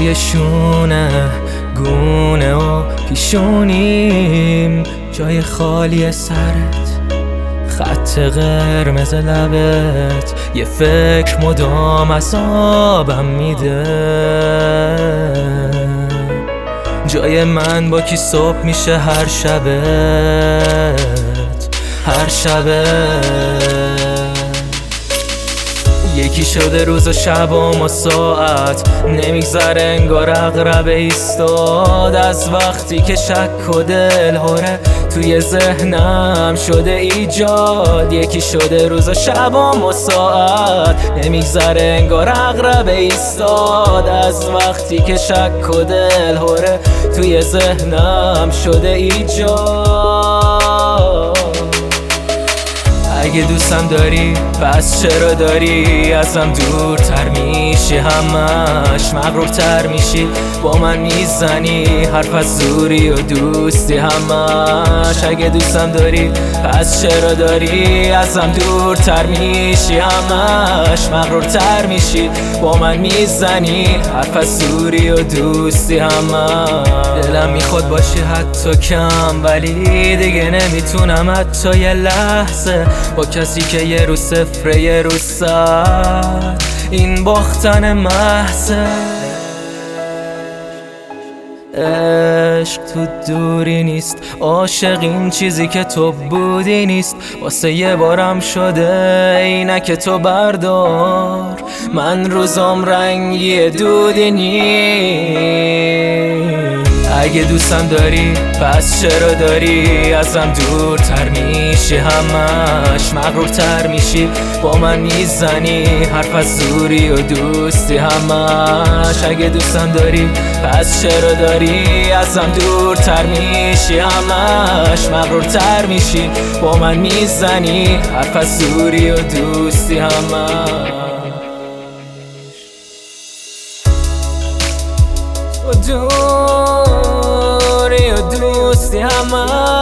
روی شونه گونه و پیشونیم، جای خالی سرت، خط قرمز لبت، یه فکر مدام عذابم میده. جای من با کی صبح میشه هر شبت، هر شبت. یکی شده روز و شبم و ساعت، نمیگذره انگار عقرب ایستاد. از وقتی که شک و دلهوره توی ذهنم شده ایجاد. یکی شده روز و شبم و ساعت، نمیگذره انگار عقرب ایستاد. از وقتی که شک و دلهوره توی ذهنم شده ایجاد. اگه دوستم داری پس چرا داری ازم دورتر میشی، همش مغرورتر میشی، با من میزنی حرف از دوری و دوستی همش. اگه دوستم داری پس چرا داری ازم دورتر میشی، همش مغرورتر میشی، با من میزنی حرف از دوری و دوستی همش. دلم میخواد باشی حتی کم، ولی دیگه نمیتونم حتی یه لحظه با کسی که یه رو صفره یه رو صد. این باختن محضه. عشق تو دوری نیست، عاشق این چیزی که تو بودی نیست. واسه یه بارم شده اینک تو بردار، من روزم رنگی دودی نیست. اگه دوستم داری پس چرا داری ازم دورتر میشی، همش مغرورتر میشی، با من میزنی حرف از دوری و دوستی همش. اگه دوستم داری پس چرا داری ازم دورتر میشی، همش مغرورتر میشی، با من میزنی حرف از دوری و دوستی همش. دوری و دوستی همش.